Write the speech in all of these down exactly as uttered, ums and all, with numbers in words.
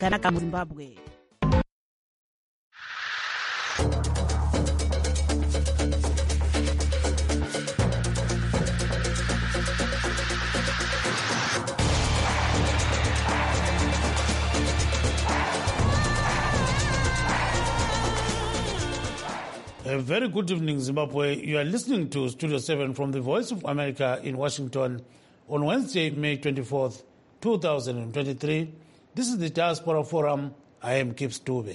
kana ka Zimbabwe. A very good evening, Zimbabwe. You are listening to Studio seven from the Voice of America in Washington on Wednesday, May twenty-fourth, two thousand twenty-three. This is the Diaspora Forum. I am Kip Stube.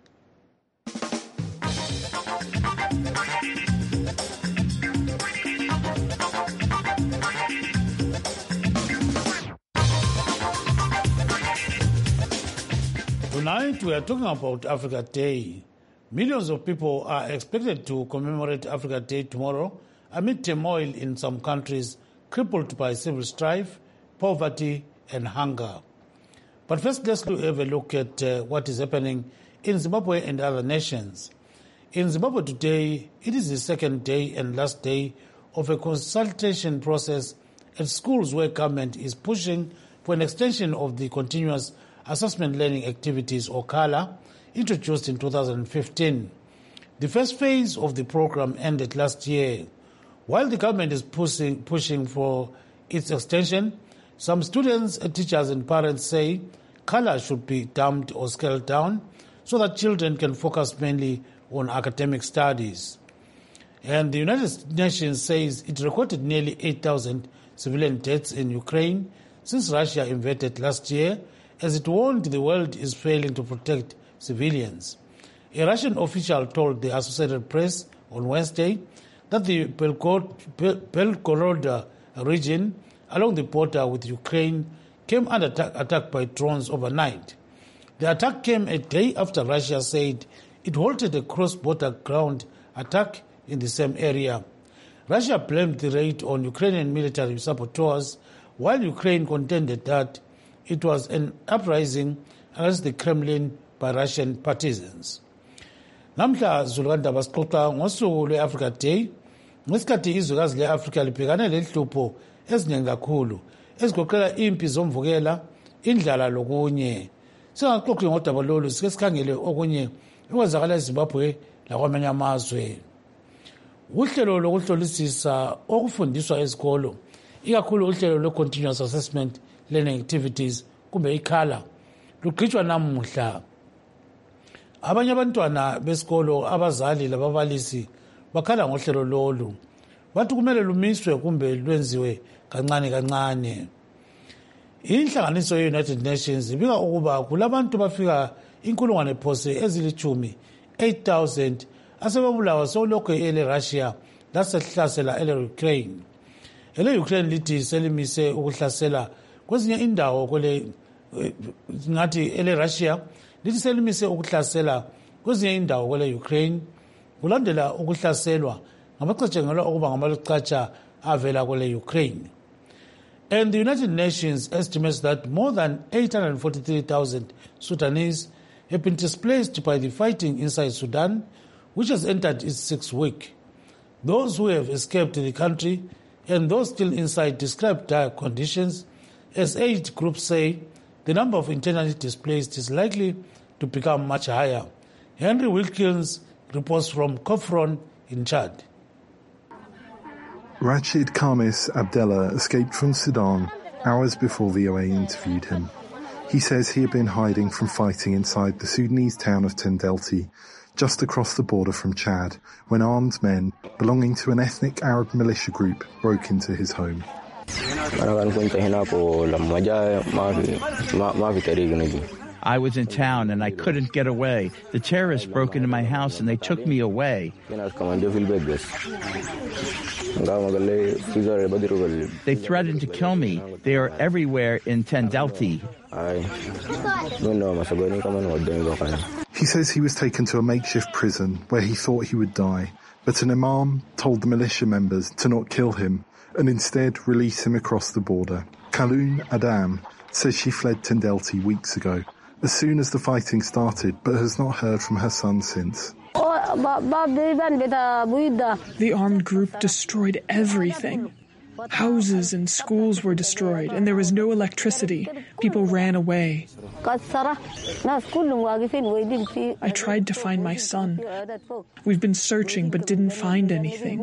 Tonight we are talking about Africa Day. Millions of people are expected to commemorate Africa Day tomorrow amid turmoil in some countries crippled by civil strife, poverty, and hunger. But first, let's have a look at uh, what is happening in Zimbabwe and other nations. In Zimbabwe today, it is the second day and last day of a consultation process at schools where government is pushing for an extension of the continuous assessment learning activities, or CALA, introduced in two thousand fifteen. The first phase of the program ended last year. While the government is pushing, pushing for its extension, some students, teachers and parents say CALA should be dumped or scaled down so that children can focus mainly on academic studies. And the United Nations says it recorded nearly eight thousand civilian deaths in Ukraine since Russia invaded last year, as it warned the world is failing to protect civilians. A Russian official told the Associated Press on Wednesday that the Belgorod region along the border with Ukraine came under attack, attack by drones overnight. The attack came a day after Russia said it halted a cross-border ground attack in the same area. Russia blamed the raid on Ukrainian military saboteurs, while Ukraine contended that it was an uprising against the Kremlin by Russian partisans. Namhla zulukanda basixoxa ngosuku lwe-Africa Day ngesikhathi izwekazi le-Afrika libhekane lehlupho eziningi kakhulu ezigoqela impi zomvukela, indlala lokunye. Singaxoxi ngodaba lolu, sike sikhangele okunye okwenzakala eZimbabwe lakwamanye amazwe. Uhlelo lokuhlolisisa okufundiswa ezikolo, ikakhulu uhlelo lwe-Continuous Assessment Learning Activities kumbe i-CALA, lugqitshwa namuhla. Abanye abantwana besikolo, abazali lababalisi bakhala ngohlelo lolu. Bathi kumele lumiswe kumbe lwenziwe kancane kancane. Inhlanganiso ye-United Nations ibika ukuba kulabantu bafika inkulungwane phose ezilichumi, eight thousand, asebebulawa sewulokhu ele Russia lasehlasela ele Ukraine. Ele Ukraine lithi selimise ukuhlasela kwezinye indawo kwele ngathi ele Russia lithi selimise ukuhlasela kwezinye indawo kwele Ukraine kulandela ukuhlaselwa ngamacatshangelwa okuba ngamalucatsha avela kwele Ukraine. And the United Nations estimates that more than eight hundred forty-three thousand Sudanese have been displaced by the fighting inside Sudan, which has entered its sixth week. Those who have escaped the country and those still inside describe dire conditions. As aid groups say, the number of internally displaced is likely to become much higher. Henry Wilkins reports from Kofron in Chad. Rachid Khamis Abdallah escaped from Sudan hours before V O A interviewed him. He says he had been hiding from fighting inside the Sudanese town of Tendelti, just across the border from Chad, when armed men belonging to an ethnic Arab militia group broke into his home. I was in town and I couldn't get away. The terrorists broke into my house and they took me away. They threatened to kill me. They are everywhere in Tendelti. He says he was taken to a makeshift prison where he thought he would die, but an imam told the militia members to not kill him and instead release him across the border. Kaloun Adam says she fled Tendelti weeks ago, as soon as the fighting started, but has not heard from her son since. The armed group destroyed everything. Houses and schools were destroyed, and there was no electricity. People ran away. I tried to find my son. We've been searching but didn't find anything.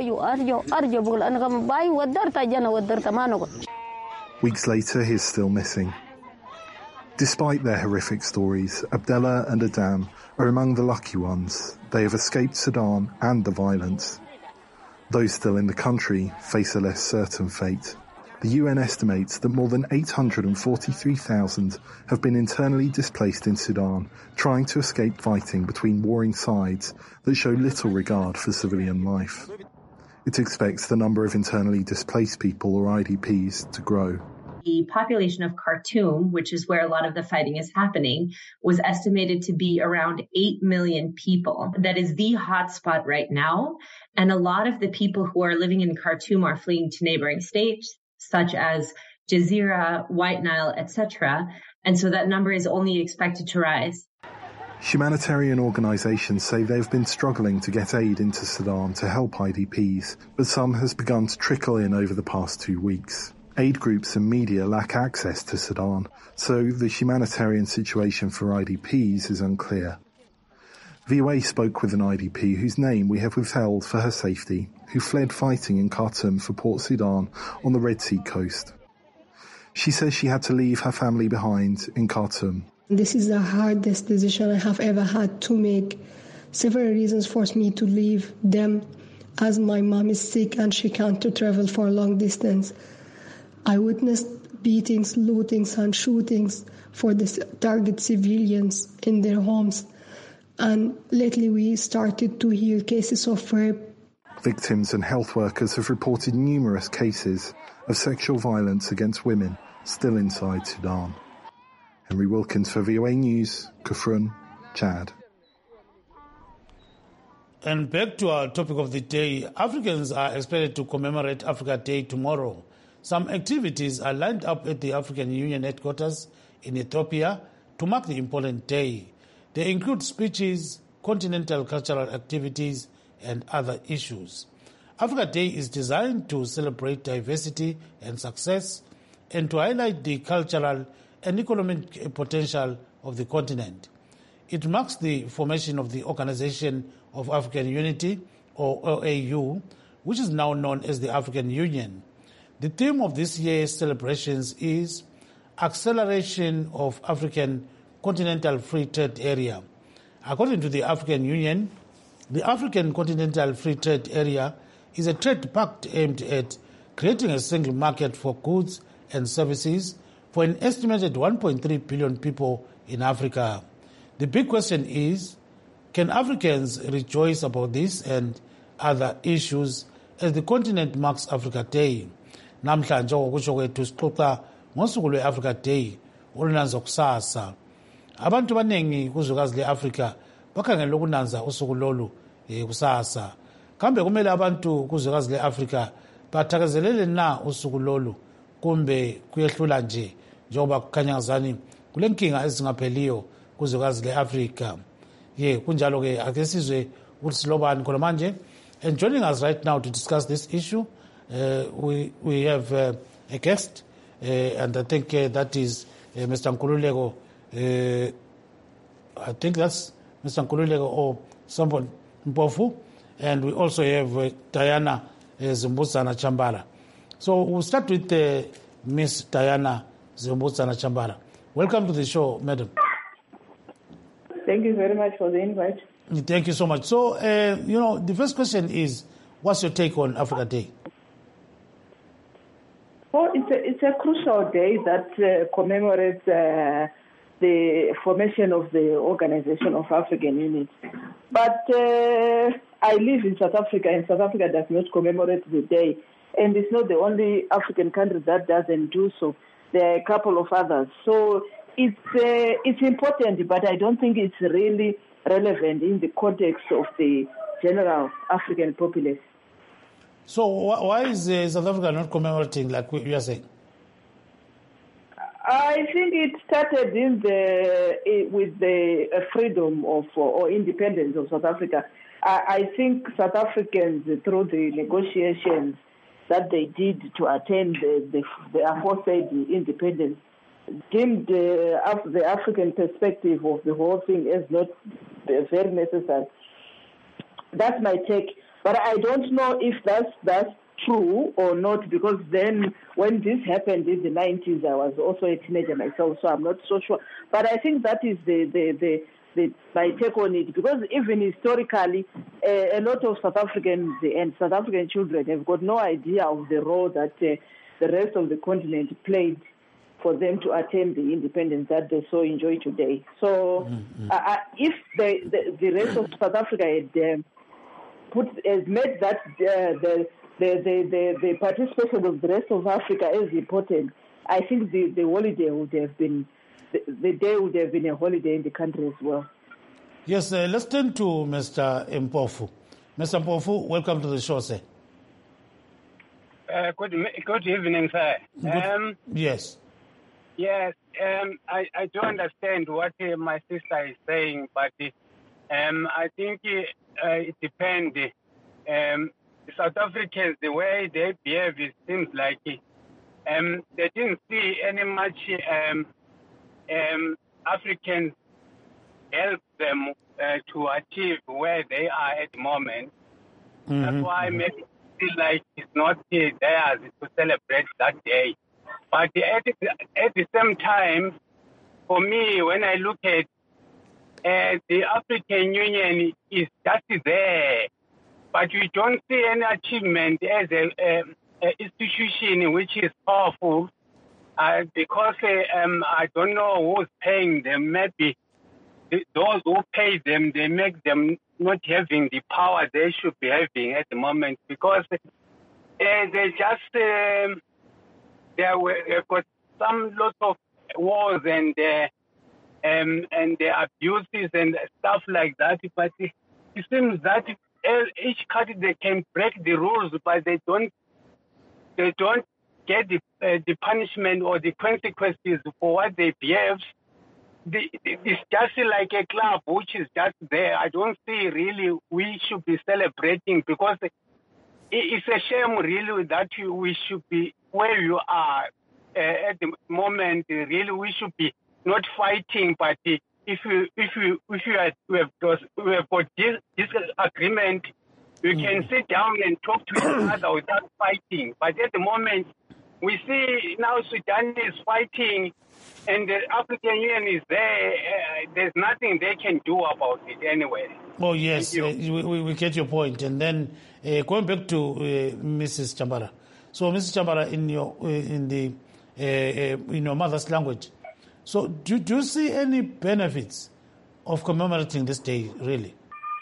Weeks later, he's still missing. Despite their horrific stories, Abdullah and Adam are among the lucky ones. They have escaped Sudan and the violence. Those still in the country face a less certain fate. The U N estimates that more than eight hundred forty-three thousand have been internally displaced in Sudan, trying to escape fighting between warring sides that show little regard for civilian life. It expects the number of internally displaced people, or I D Ps, to grow. The population of Khartoum, which is where a lot of the fighting is happening, was estimated to be around eight million people. That is the hotspot right now. And a lot of the people who are living in Khartoum are fleeing to neighboring states, such as Jazeera, White Nile, et cetera. And so that number is only expected to rise. Humanitarian organisations say they've been struggling to get aid into Sudan to help I D Ps, but some has begun to trickle in over the past two weeks. Aid groups and media lack access to Sudan, so the humanitarian situation for I D Ps is unclear. V O A spoke with an I D P whose name we have withheld for her safety, who fled fighting in Khartoum for Port Sudan on the Red Sea coast. She says she had to leave her family behind in Khartoum. This is the hardest decision I have ever had to make. Several reasons forced me to leave them, as my mom is sick and she can't travel for a long distance. I witnessed beatings, lootings and shootings for the target civilians in their homes. And lately we started to hear cases of rape. Victims and health workers have reported numerous cases of sexual violence against women still inside Sudan. Henry Wilkins for V O A News, Kafrun, Chad. And back to our topic of the day, Africans are expected to commemorate Africa Day tomorrow. Some activities are lined up at the African Union headquarters in Ethiopia to mark the important day. They include speeches, continental cultural activities, and other issues. Africa Day is designed to celebrate diversity and success and to highlight the cultural and economic potential of the continent. It marks the formation of the Organization of African Unity, or O A U, which is now known as the African Union. The theme of this year's celebrations is Acceleration of African Continental Free Trade Area. According to the African Union, the African Continental Free Trade Area is a trade pact aimed at creating a single market for goods and services for an estimated one point three billion people in Africa. The big question is, can Africans rejoice about this and other issues as the continent marks Africa Day? Namhlanje ngokusho kwethu sixoxa ngosuku lwe-Africa Day olunanza kusasa. Abantu abaningi kuzwekazi le-Afrika bakhangela ukunanza usuku lolu eh, kusasa. Kambe kumele abantu kuzwekazi le-Afrika bathakazelele na usuku lolu kumbe kuyehlula nje njengoba kukhanya ngazani kule nkinga ezingapheliyo kuzwekazi le-Afrika. Ye kunjalo ke ake sizwe ukuthi silobani khona manje. And joining us right now to discuss this issue, uh, we we have uh, a guest, uh, and I think uh, that is uh, Mister Nkululeko. Uh, I think that's Mister Nkululeko or someone Mpofu, and we also have uh, Diana uh, Zimbudzana Chambala. So we'll start with uh, Miss Diana Zimbudzana Chambala. Welcome to the show, madam. Thank you very much for the invite. Thank you so much. So, uh, you know, the first question is, what's your take on Africa Day? Well, it's a, it's a crucial day that uh, commemorates uh, the formation of the Organization of African Unity. But uh, I live in South Africa, and South Africa does not commemorate the day. And it's not the only African country that doesn't do so. There are a couple of others. So it's uh, it's important, but I don't think it's really relevant in the context of the general African populace. So why is uh, South Africa not commemorating like you are saying? I think it started in the with the freedom of or independence of South Africa. I, I think South Africans, through the negotiations, that they did to attain the, the, the aforesaid independence deemed uh, the African perspective of the whole thing as not very necessary. That's my take. But I don't know if that's that's true or not, because then when this happened in the nineties, I was also a teenager myself, so I'm not so sure. But I think that is the the, the, the my take on it, because even historically, uh, a lot of South Africans and South African children have got no idea of the role that uh, the rest of the continent played for them to attain the independence that they so enjoy today. So mm-hmm. uh, if the, the, the rest of South Africa had um, put has made that uh, the, the, the, the, the participation of the rest of Africa as important, I think the, the holiday would have been, the, the day would have been a holiday in the country as well. Yes, uh, let's turn to Mister Mpofu. Mister Mpofu, welcome to the show, sir. Uh, good, good evening, sir. Good, um, yes. Yes, um, I, I do understand what uh, my sister is saying, but uh, um, I think uh, it depends. Um, South Africans, the way they behave, it seems like um, they didn't see any much um, um, Africans help them uh, to achieve where they are at the moment. Mm-hmm. That's why maybe it feels like it's not uh, theirs to celebrate that day. But at the, at the same time, for me, when I look at uh, the African Union is just there, but we don't see any achievement as an institution which is powerful, uh, because uh, um, I don't know who's paying them. Maybe those who pay them, they make them not having the power they should be having at the moment, because uh, they just... Um, There were got some lots of wars and uh, um, and the abuses and stuff like that. But it, it seems that each country they can break the rules, but they don't they don't get the uh, the punishment or the consequences for what they behave. The, it's just like a club which is just there. I don't see really we should be celebrating, because it's a shame really that we should be where you are uh, at the moment. Really, we should be not fighting, but if you if you if you have, we have, we have got this, this agreement, we mm. can sit down and talk to each other without fighting. But at the moment, we see now Sudan is fighting, and the African Union is there. Uh, there's nothing they can do about it anyway. Oh yes, uh, we, we get your point. And then uh, going back to uh, Missus Chambara. So, Missus Chambara, in your uh, in the uh, uh, in your mother's language, so do do you see any benefits of commemorating this day, really?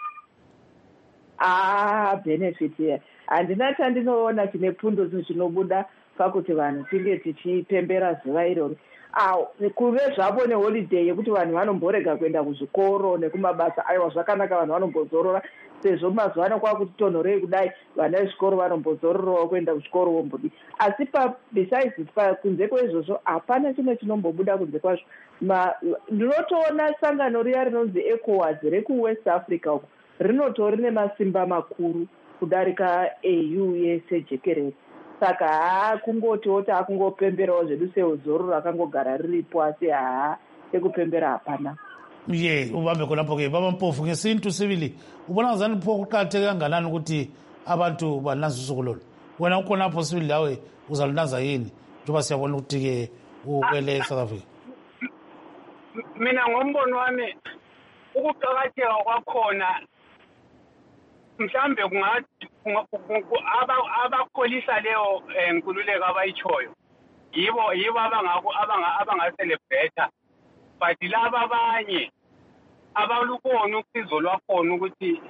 Ah, benefit here. Andinati andinoona chine pfundo chinobuda pakuti vanhu tinge tichipembera zuva iroro. Ah, kuve zvapo neholiday yekuti vanhu vanomborega kuenda kuzvikoro nekumabasa, aiwa zvakanaka, vanhu vanombozorora. Sezvo mazuva ano kwakutonhorei kudai, vana vezvikoro vanombozororowo kuenda kuchikoro vombodi. Asi besides kunze kwaizvozvo hapana chimwe chinombobuda kunze kwazvo. Ndinotoona sangano riya rinonzi ECOWAS rekuwest Africa uko rinotori nemasimba makuru kudarika A U yese jekerere. Saka haa kungotiwo takungopemberawo zvedu seuzororo rakangogara riripo, asi haa ekupembera hapana. Ye ubambe khonapho ke baba Mpofu ngesintu sibili ubona ngazani pho kuqhatheke kanganani ukuthi abantu bananza usuku lolu. Wena ukhonapho sibili lawe uzalunanza yini njengoba siyabona ukuthi ke ukwele South Africa? Mina ngombono wami ukuqhakatheka kwakhona mhlambe kungathi abakholisa leyo nkululeko abayichoyo yibo yibo abangako abangaselebrate, but laba abanye abalubona usizo lwakhona ukuthi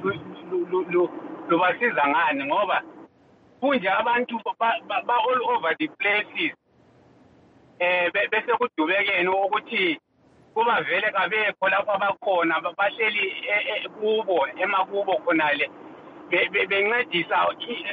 lubasiza ngani, ngoba kunje abantu ba all over the places eh bese kudubekene ukuthi kuba vele kabekho lapho abakhona bahleli kubo emakubo khonale bencedisa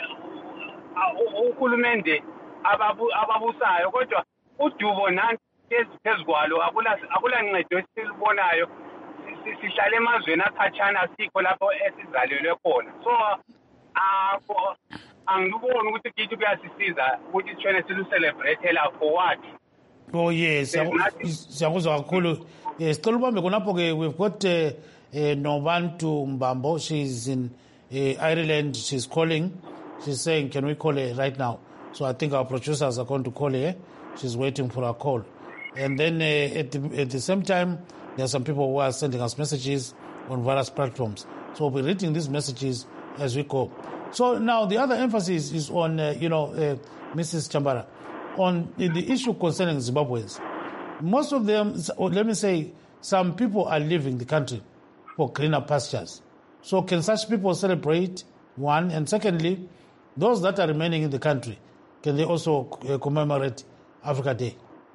uhulumende ababusayo, kodwa udubo nanti phezukwalo akula ncedo esilibonayo. Sihlala emazweni akhatshana sikho lapho esizalelwe khona. So angiboni ukuthi kithi kuyasisiza ukuthi sithwele siluselebrate la for what. Oh yes, siyakuzwa kakhulu. Yes, cela ubambe khonapho-ke we've got uh, uh, Novantu Mbambo. She's in uh, Ireland. She's calling. She's saying, can we call her right now? So I think our producers are going to call her. She's waiting for a call. And then uh, at, the, at the same time, there are some people who are sending us messages on various platforms. So we'll be reading these messages as we go. So now the other emphasis is on, uh, you know, uh, Missus Chambara, on the, the issue concerning Zimbabweans. Most of them, let me say, some people are leaving the country for greener pastures. So can such people celebrate, one? And secondly, those that are remaining in the country, can they also uh, commemorate Africa Day?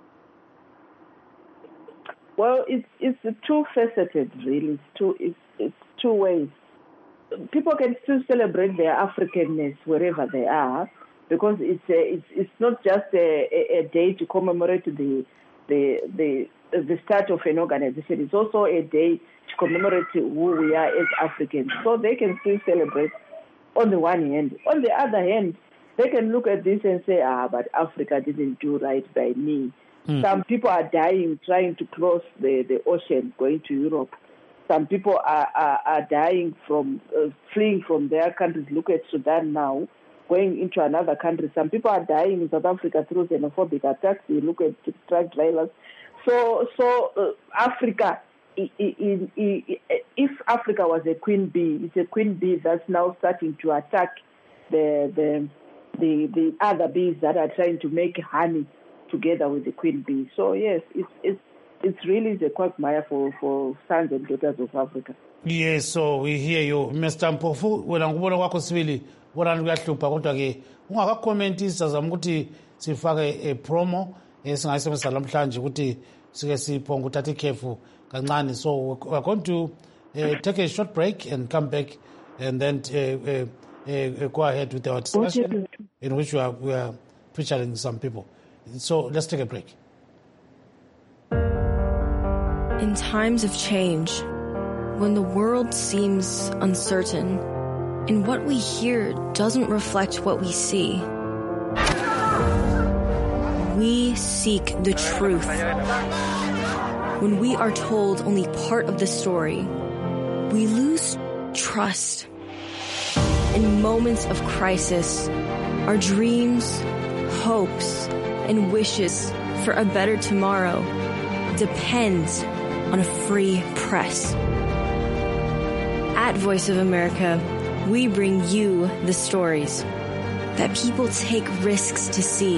Well, it's it's two-faceted, really. It's two, it's, it's two ways. People can still celebrate their Africanness wherever they are, because it's a, it's it's not just a, a, a day to commemorate the the the the start of an organization. It's also a day to commemorate who we are as Africans. So they can still celebrate on the one hand. On the other hand, they can look at this and say, ah, but Africa didn't do right by me. Mm. Some people are dying trying to cross the, the ocean, going to Europe. Some people are, are, are dying from uh, fleeing from their countries. Look at Sudan now, going into another country. Some people are dying in South Africa through xenophobic attacks. You look at truck drivers. So, so uh, Africa, I, I, I, if Africa was a queen bee, it's a queen bee that's now starting to attack the the the, the other bees that are trying to make honey together with the queen bee. So yes, it's it's it's really the quagmire for, for sons and daughters of Africa. Yes, so we hear you, Mister Mpofu. Wena ngubona kwakho sibili bona kuyahlupha kodwa ke ungakacommentisa zama ukuthi sifake a promo esingayisebenzisa namhlanje ukuthi sike siphonga uthatha ikhefu kancane. So we're going to uh, take a short break and come back and then uh, uh, uh, go ahead with our discussion in which we are, we are featuring some people. So let's take a break. In times of change, when the world seems uncertain and what we hear doesn't reflect what we see, we seek the truth. When we are told only part of the story, we lose trust. In moments of crisis, our dreams, hopes, and wishes for a better tomorrow depends on a free press. At Voice of America, we bring you the stories that people take risks to see.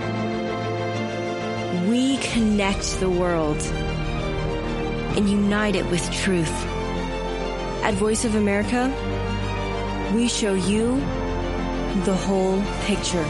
We connect the world and unite it with truth. At Voice of America, we show you the whole picture.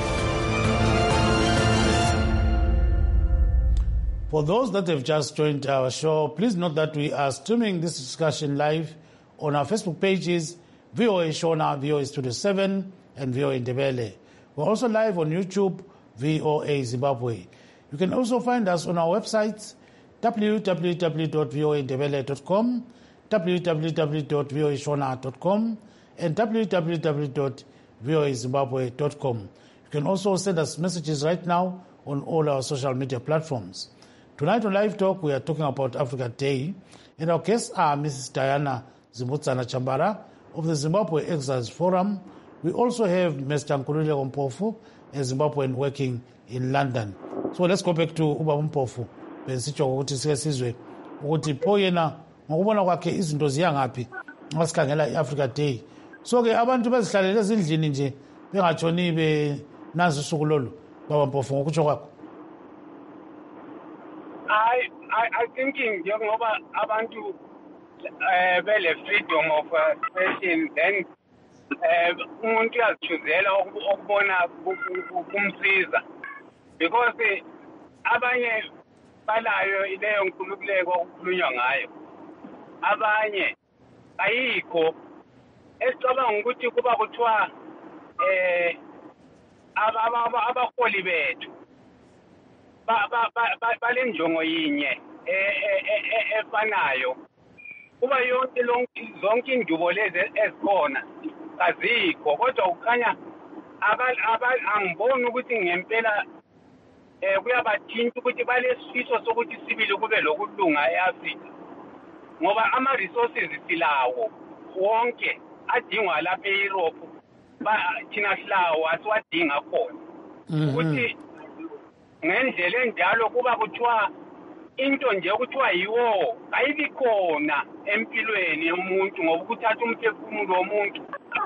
For those that have just joined our show, please note that we are streaming this discussion live on our Facebook pages, V O A Shona, V O A Studio seven, and V O A Ndebele. We're also live on YouTube, V O A Zimbabwe. You can also find us on our websites, w w w dot v o a ndebele dot com, w w w dot v o a shona dot com, and w w w dot v o a zimbabwe dot com. You can also send us messages right now on all our social media platforms. Tonight on Live Talk, we are talking about Africa Day, and our guests are Missus Diana Zimbudzana Chambara of the Zimbabwe Exiles Forum. We also have Mister Nkululeko Mpofu, a Zimbabwean working in London. So let's go back to Ubaba Mpofu. Besitsho ukuthi sike sizwe ukuthi pho yena ngokubona kwakhe izinto ziyangaphi ngasikhangela iAfrica Day. So ke abantu bezihlalele ezindlini nje bengatshoni be nazi usuku lolu Baba Mpofu ngokutsho kwakho. I I I thinking njengoba abantu eh bele freedom of expression, then eh umuntu uyazichuzela ukubona kumsiza, because abanye balayo ileyo nkululeko okukhulunywa ngayo, abanye ayikho. Esicabanga ukuthi kuba kuthiwa eh abaholi bethu balenjongo yinye efanayo, kuba yonke zonke indubo lezi ezikhona azikho, kodwa ukhanya angiboni ukuthi ngempela um kuyabathinta ukuthi balesifiso sokuthi sibili kube lokulunga e-Afrika ngoba ama-resources silawo wonke adingwa lapha e-Europe thina silawo asiwadinga khona ukuthi ngendlela enjalo kuba kuthiwa into nje kuthiwa yiwo ayibi khona empilweni yomuntu ngoba ukuthatha umphefumulo womuntu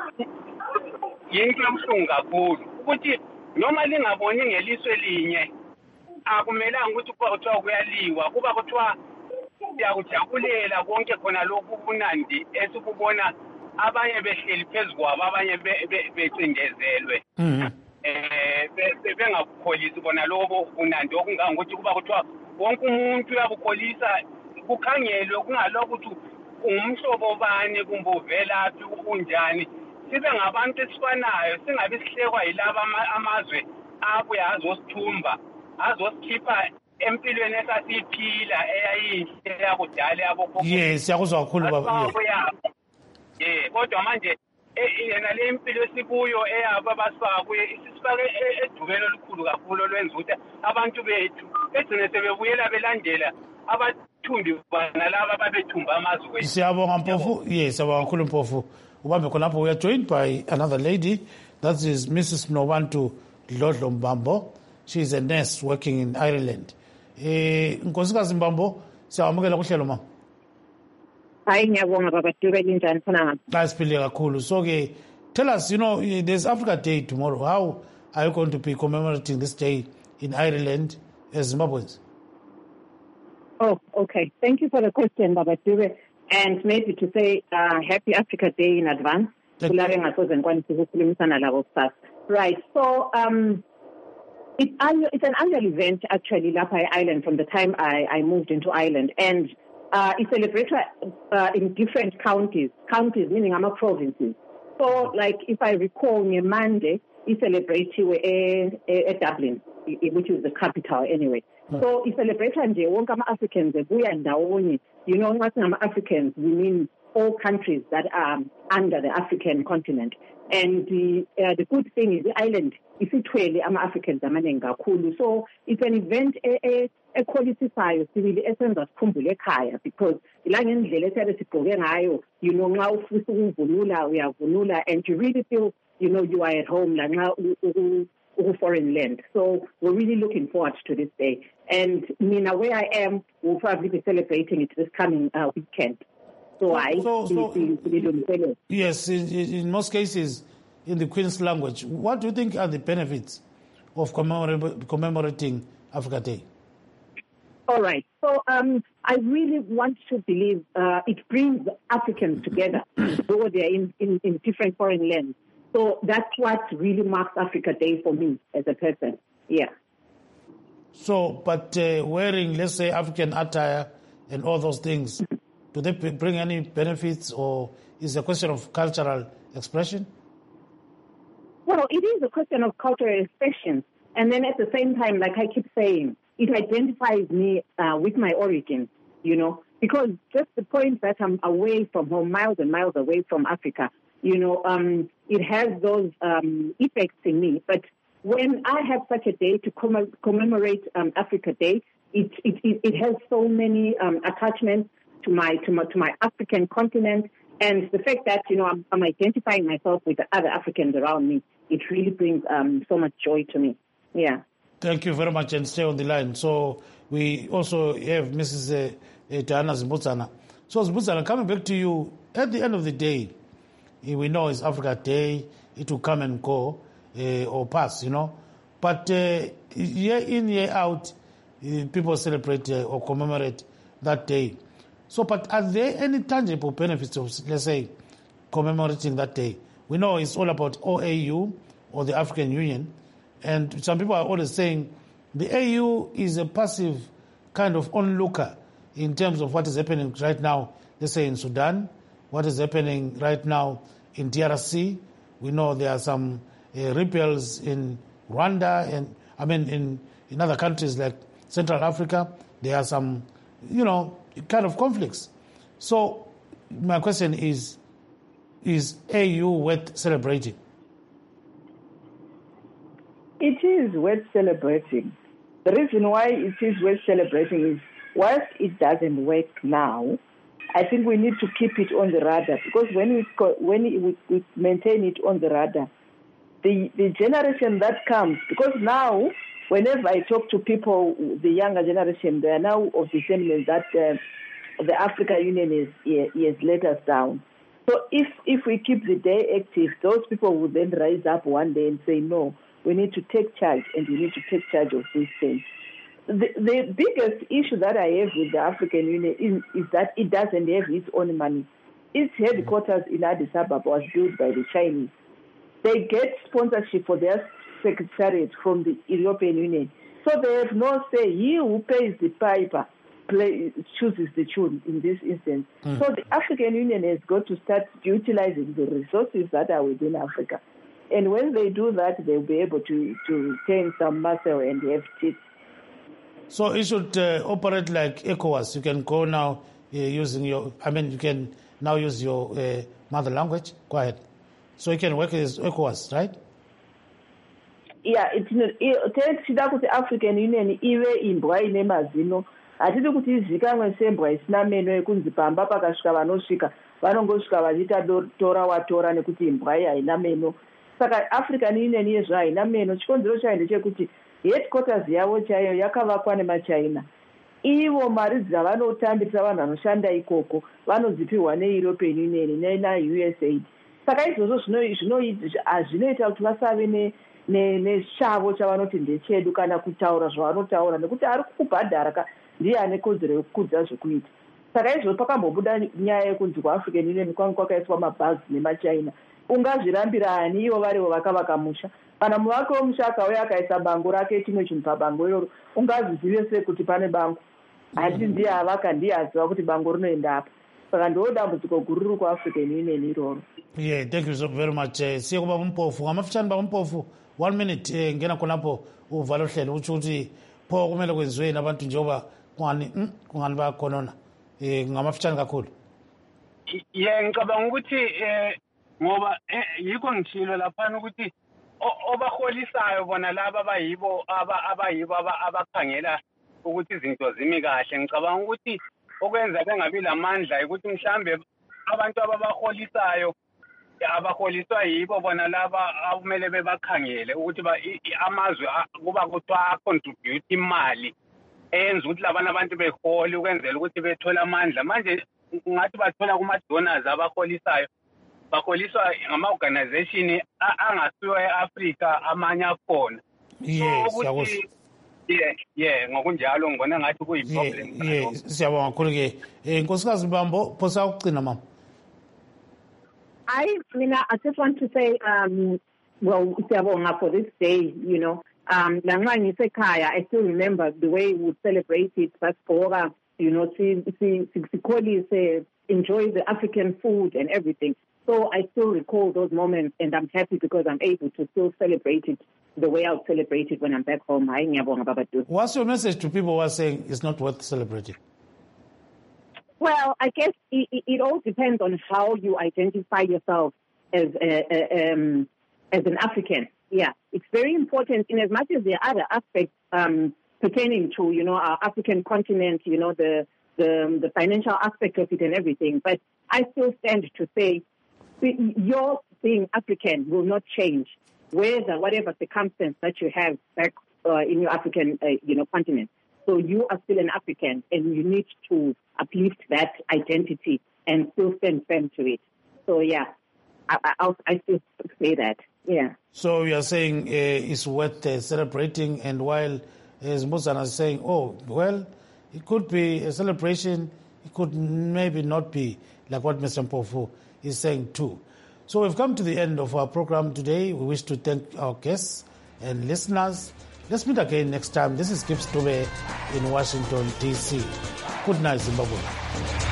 yinto ebuhlungu kakhulu ukuthi noma lingaboni ngeliswe linye akumelanga ukuthi kuba kuthiwa kuyaliwa kuba kuthiwa siyakujabulela konke khona lokhu kunandi esikubona abanye behleli phezu kwabo abanye becindezelwe eh bengakukholisi bona lobo kunandi okungangokuthi kuba kuthiwa wonke umuntu uyabukholisa kukhangelwe kungalokho ukuthi umhlobo bani kumbe uvelaphi unjani sibe ngabantu esifanayo singabe sihlekwa yilaba amazwe abuya azosithumba azosikhipha empilweni esasiyiphila eyayinhle yakudala yabokhokho yes siyakuzwa kakhulu baba eh kodwa manje yena le impilo esikuyo eyabo abasifakuye isifake edubeni olukhulu kakhulu olwenza ukuthi abantu bethu egcine sebebuyela belandela abathumbi bana laba babethumba amazwe. Siyabonga Mpofu. Yes, siyabonga kakhulu Mpofu. Ubambe khonapho. We are joined by another lady, that is Missus Mnobantu Dlodlo Mbambo. She is a nurse working in Ireland. Eh Nkosikazi Mbambo, siyamukela kuhlelo mama. Hayi ngiyabonga baba Dube linjani khona? Asiphile kakhulu. So ke tell us, you know, there's Africa Day tomorrow. How are you going to be commemorating this day in Ireland as Zimbabweans? Oh, okay. Thank you for the question, Baba Dube. And maybe to say uh, Happy Africa Day in advance. Right. So um, it's, it's an annual event, actually, Lapai Island, from the time I, I moved into Ireland. And uh, it's celebrated uh, in different counties, counties meaning I'm a provinces. So, like, if I recall, near Monday, it's celebrated at Dublin, which is the capital anyway. So it's celebrated nje wonke ama-Africans ebuya ndawonye. You know, what ama-Africans, we mean all countries that are under the African continent. And the, uh, the good thing is the island isithwele ama-Africans amaningi kakhulu. So it's an event equalifyayo sibili esenza sikhumbule ekhaya, because ila ngendlela esiyabe sigqoke ngayo, you know, nxa ufisa ukuvunula uyavunula, and you really feel, you know, you are at home la nxa foreign land. So we're really looking forward to this day. And Nina, where I am, we'll probably be celebrating it this coming uh, weekend. So, so I... So, so, yes, in, in most cases, in the Queen's language, what do you think are the benefits of commemor- commemorating Africa Day? All right. So um, I really want to believe uh, it brings Africans together, though they're in, in, in different foreign lands. So that's what really marks Africa Day for me as a person. Yeah. So, but uh, wearing, let's say, African attire and all those things, do they bring any benefits, or is it a question of cultural expression? Well, it is a question of cultural expression. And then at the same time, like I keep saying, it identifies me uh, with my origins, you know, because just the point that I'm away from home, miles and miles away from Africa, you know, um, it has those um, effects in me. But when I have such a day to comm- commemorate um, Africa Day, it, it, it, it has so many um, attachments to my, to my to my African continent, and the fact that, you know, I'm, I'm identifying myself with the other Africans around me, it really brings um, so much joy to me. Yeah. Thank you very much, and stay on the line. So we also have Missus Uh, uh, Diana Zimbudzana. So Zimbudzana, coming back to you, at the end of the day, we know it's Africa Day, it will come and go uh, or pass, you know. But uh, year in, year out, uh, people celebrate uh, or commemorate that day. So, but are there any tangible benefits of, let's say, commemorating that day? We know it's all about O A U, or the African Union, and some people are always saying the A U is a passive kind of onlooker in terms of what is happening right now, let's say in Sudan, what is happening right now in D R C. We know there are some uh, rebels in Rwanda, and I mean in, in other countries like Central Africa. There are some, you know, kind of conflicts. So my question is, is A U worth celebrating? It is worth celebrating. The reason why it is worth celebrating is, whilst it doesn't work now, I think we need to keep it on the radar, because when we when we, we maintain it on the radar, the, the generation that comes, because now, whenever I talk to people, the younger generation, they are now of the sentiment that uh, the African Union is, is let us down. So if, if we keep the day active, those people will then rise up one day and say, no, we need to take charge, and we need to take charge of this thing. The, the biggest issue that I have with the African Union is, is that it doesn't have its own money. Its headquarters in Addis Ababa was built by the Chinese. They get sponsorship for their secretariat from the European Union. So they have no say. He who pays the piper play, chooses the tune in this instance. Mm. So the African Union has got to start utilizing the resources that are within Africa. And when they do that, they'll be able to, to retain some muscle and have teeth. So it should uh, operate like ECOWAS. You can go now uh, using your, I mean, you can now use your uh, mother language. Go ahead. So you can work as ECOWAS, right? Yeah, it's not. Tinoda kuti African Union iwe imbwa ine mazino. Hatidi kuti izikanwe sembwa isina meno ekunzi pamba pakasvika vanosvika vanongosvika vachiita tora watora nekuti imbwa iyi haina meno. Saka African Union yezvo haina meno. Chikonzero chayo ndechekuti headquarters yavo chaiyo yakavakwa nemaChina. Ivo mari dzavanotambisa vanhu vanoshanda ikoko vanodzipihwa neEuropean Union nena-U S A I D. Saka izvozvo zvinoita kuti vasave nechavo chavanoti ndechedu kana kutaura zvavanotaura, nekuti ari kubhadhara ndiye ane kodzero yekukudza zvekuita. Saka izvozvo pakambobuda nyaya yekunzi kuAfrican Union kwanga kwakaiswa mabhazi nemaChina. Ungazvirambira ani ivo varivo vakavaka musha? Kana muvaki womusha akauya akaisa bango rake chimwe chinhu pabango iroro, ungazvizive sei kuti pane bango? Hati ndiye avaka, ndiye aziva kuti bango rinoenda apa. Saka ndo dambudziko guru riri kuAfrican Union iroro. Yeah, thank you so very much. Uh, siye kuba mumpofu. Amafitshani ba mumpofu. One minute uh, ngena konapo uvalo hlelo utsho ukuthi pho kumele kwenziwe nabantu njengoba kungani mm, kungani bakhonona. Eh ngamafitshani kakhulu. Yeah, ngicabanga ukuthi eh ngoba yikho ngithilo lapha ukuthi obaholisayo bona laba abayibo abayibo abakhangela ukuthi izinto zimi kahle. Ngicabanga ukuthi okwenza bengabi lamandla ukuthi mhlambe abantu ababaholisayo abaholiswa yibo bona laba akumele bebakhangele ukuthi amazwe kuba kuthiwa contribute imali eyenza ukuthi labana abantu beholi ukwenzela ukuthi bethola amandla. Manje ngathi bathola kuma-donors abaholisayo, baholiswa ngama-organization angasiwe e-Afrika amanye akhona. Yes, ukuthi yeah yeah ngokunjalo ngibona ngathi kuyiproblem. Yeah, siyabonga kakhulu-ke. Nkosikazi Mbambo, phosa ukucina mama. I, I mean, I just want to say, um, well, for this day, you know, um, I still remember the way we would celebrate it, but for, you know, say, enjoy the African food and everything. So I still recall those moments, and I'm happy because I'm able to still celebrate it the way I would celebrate it when I'm back home. What's your message to people who are saying it's not worth celebrating? Well, I guess it, it all depends on how you identify yourself as a, a, um, as an African. Yeah, it's very important in as much as there are other aspects um, pertaining to, you know, our African continent, you know, the, the the financial aspect of it and everything. But I still stand to say your being African will not change, whether whatever circumstance that you have back uh, in your African, uh, you know, continent. So you are still an African, and you need to uplift that identity and still stand firm to it. So, yeah, I, I, I still say that, yeah. So you are saying uh, it's worth uh, celebrating, and while as Mbuzana is saying, oh, well, it could be a celebration, it could maybe not be, like what Mister Mpofu is saying too. So we've come to the end of our program today. We wish to thank our guests and listeners. Let's meet again next time. This is Gibbs Dube in Washington, D C. Good night, Zimbabwe.